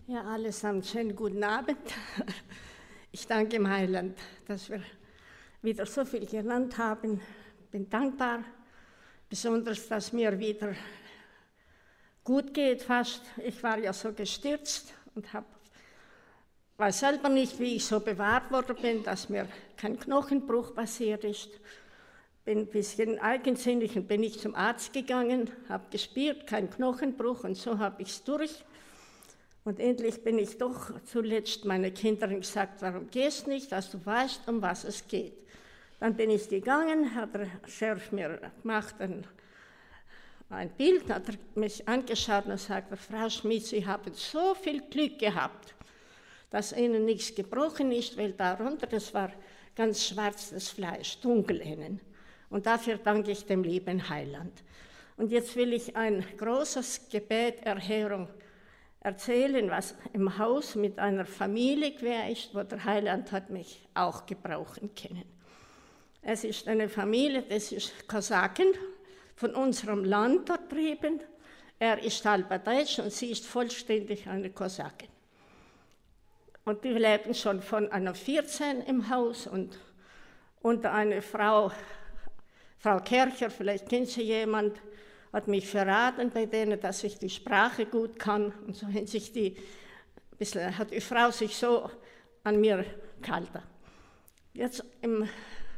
Ja, allesamt schönen guten Abend. Ich danke dem Heiland, dass wir wieder so viel gelernt haben. Bin dankbar, besonders, dass mir wieder gut geht fast. Ich war ja so gestürzt und weiß selber nicht, wie ich so bewahrt worden bin, dass mir kein Knochenbruch passiert ist. Bin ein bisschen eigensinnig und bin ich zum Arzt gegangen, habe gespürt, kein Knochenbruch und so habe ich es durch. Und endlich bin ich doch zuletzt meinen Kindern gesagt, warum gehst du nicht, dass du weißt, um was es geht. Dann bin ich gegangen, hat der Sheriff mir gemacht ein Bild, hat er mich angeschaut und sagte, Frau Schmidt, Sie haben so viel Glück gehabt, dass Ihnen nichts gebrochen ist, weil darunter, das war ganz schwarzes Fleisch, dunkel innen. Und dafür danke ich dem lieben Heiland. Und jetzt will ich ein großes Gebet, Erhörung erzählen, was im Haus mit einer Familie quer ist, wo der Heiland hat mich auch gebrauchen können. Es ist eine Familie, das ist Kosaken, von unserem Land dort drüben. Er ist halber Deutsch und sie ist vollständig eine Kosakin. Und die leben schon von einer 14 im Haus und eine Frau Kercher, vielleicht kennt sie jemand, hat mich verraten bei denen, dass ich die Sprache gut kann. Und so hat die Frau sich so an mir gehalten. Jetzt im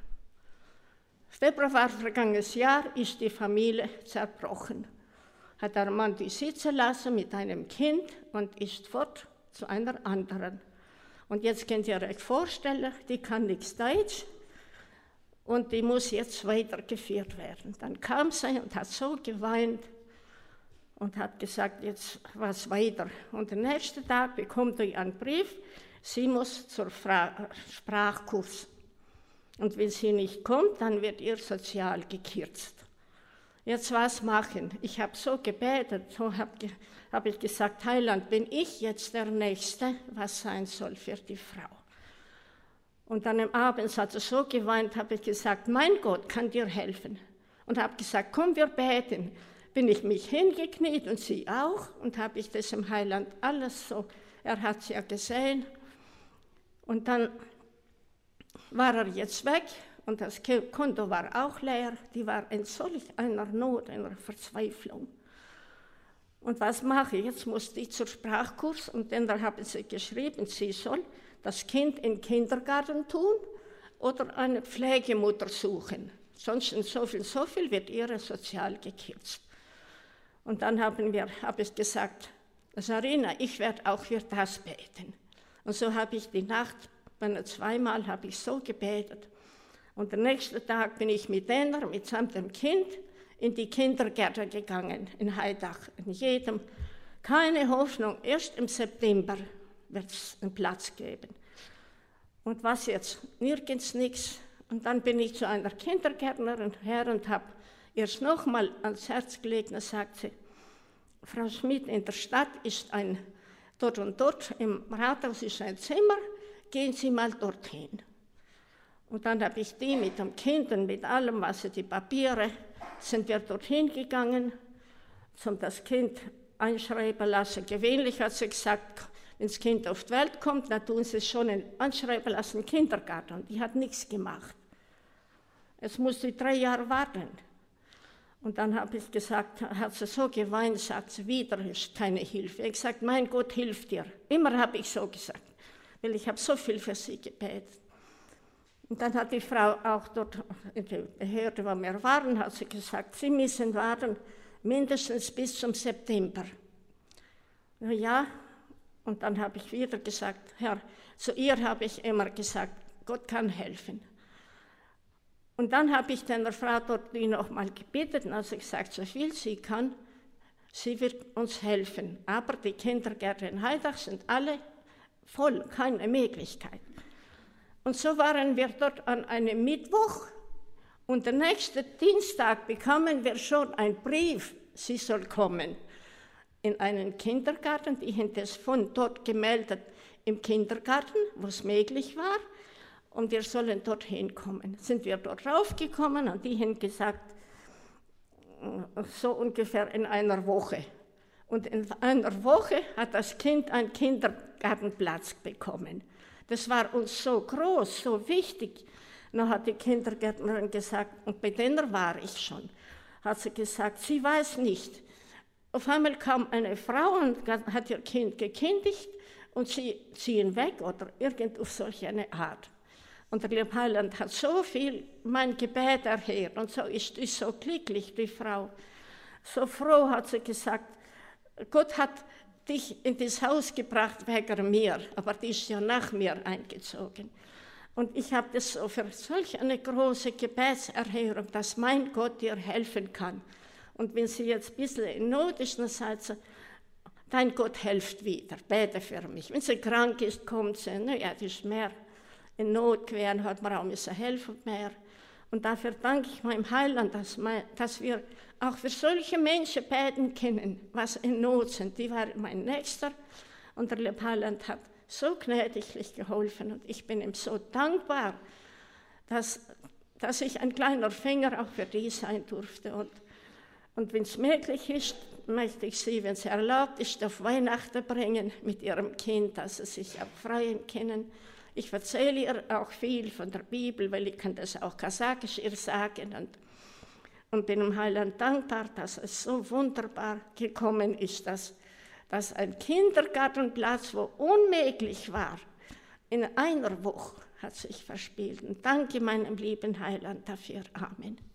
Februar vergangenes Jahr ist die Familie zerbrochen. Hat der Mann die sitzen lassen mit einem Kind und ist fort zu einer anderen. Und jetzt könnt ihr euch vorstellen, die kann nichts Deutsch. Und die muss jetzt weitergeführt werden. Dann kam sie und hat so geweint und hat gesagt, jetzt was weiter. Und den nächsten Tag bekommt sie einen Brief, sie muss zur Sprachkurs. Und wenn sie nicht kommt, dann wird ihr sozial gekürzt. Jetzt was machen? Ich habe so gebetet, so hab ich gesagt, Heiland, bin ich jetzt der Nächste, was sein soll für die Frau? Und dann am Abend hat sie so geweint, habe ich gesagt, mein Gott kann dir helfen. Und habe gesagt, komm, wir beten. Bin ich mich hingekniet und sie auch. Und habe ich das im Heiland alles so, er hat es ja gesehen. Und dann war er jetzt weg und das Konto war auch leer. Die war in solch einer Not, einer Verzweiflung. Und was mache ich? Jetzt muss die zur Sprachkurs und dann haben sie geschrieben, sie soll das Kind in den Kindergarten tun oder eine Pflegemutter suchen. Sonst so viel wird ihre sozial gekürzt. Und dann habe ich gesagt, Sarina, ich werde auch für das beten. Und so habe ich die Nacht, zweimal habe ich so gebetet. Und den nächsten Tag bin ich mitsamt dem Kind, in die Kindergärten gegangen, in Haidach. In jedem, keine Hoffnung, erst im September wird es einen Platz geben. Und was jetzt? Nirgends nichts. Und dann bin ich zu einer Kindergärtnerin her und habe ihr nochmal ans Herz gelegt und sagt sie, Frau Schmidt, in der Stadt ist dort und dort, im Rathaus ist ein Zimmer, gehen Sie mal dorthin. Und dann habe ich die mit dem Kind und mit allem, die Papiere, sind wir dorthin gegangen, zum das Kind einschreiben lassen. Gewöhnlich hat sie gesagt, wenn das Kind auf die Welt kommt, dann tun sie es schon anschreiben lassen im Kindergarten. Und die hat nichts gemacht. Es musste 3 Jahre warten. Und dann habe ich gesagt, hat sie so geweint, sagt sie, wieder ist keine Hilfe. Ich habe gesagt, mein Gott hilft dir. Immer habe ich so gesagt, weil ich habe so viel für sie gebetet. Und dann hat die Frau auch dort in der Behörde, wo wir waren, hat sie gesagt, Sie müssen warten, mindestens bis zum September. Ja, und dann habe ich wieder gesagt, Herr, zu ihr habe ich immer gesagt, Gott kann helfen. Und dann habe ich der Frau dort noch mal gebeten, und also gesagt, so viel sie kann, sie wird uns helfen. Aber die Kindergärten in Haidach sind alle voll, keine Möglichkeit. Und so waren wir dort an einem Mittwoch und den nächsten Dienstag bekamen wir schon einen Brief, sie soll kommen in einen Kindergarten. Die haben das von dort gemeldet im Kindergarten, wo es möglich war, und wir sollen dorthin kommen. Sind wir dort raufgekommen und die haben gesagt, so ungefähr in einer Woche. Und in einer Woche hat das Kind einen Kindergartenplatz bekommen. Das war uns so groß, so wichtig. Dann hat die Kindergärtnerin gesagt, und bei denen war ich schon, hat sie gesagt, sie weiß nicht. Auf einmal kam eine Frau und hat ihr Kind gekündigt und sie ziehen weg oder irgend auf solche eine Art. Und der liebe Heiland hat so viel mein Gebet erhört und so ist so glücklich, die Frau. So froh hat sie gesagt, Gott hat dich in das Haus gebracht wegen mir, aber die ist ja nach mir eingezogen. Und ich habe das so für solch eine große Gebetserhörung, dass mein Gott dir helfen kann. Und wenn sie jetzt ein bisschen in Not ist, dann sagt sie, dein Gott hilft wieder, bete für mich. Wenn sie krank ist, kommt sie, naja, das ist mehr in Not gewesen, hat man auch müssen helfen mehr. Und dafür danke ich meinem Heiland, dass wir auch für solche Menschen beten können, was in Not sind. Die waren mein Nächster und der liebe Heiland hat so gnädiglich geholfen und ich bin ihm so dankbar, dass ich ein kleiner Finger auch für die sein durfte. Und wenn es möglich ist, möchte ich sie, wenn es erlaubt ist, auf Weihnachten bringen mit ihrem Kind, dass sie sich auch freuen können. Ich erzähle ihr auch viel von der Bibel, weil ich kann das auch kasachisch ihr sagen und bin dem Heiland dankbar, dass es so wunderbar gekommen ist, dass ein Kindergartenplatz, wo unmöglich war, in einer Woche hat sich verspielt. Und danke meinem lieben Heiland dafür. Amen.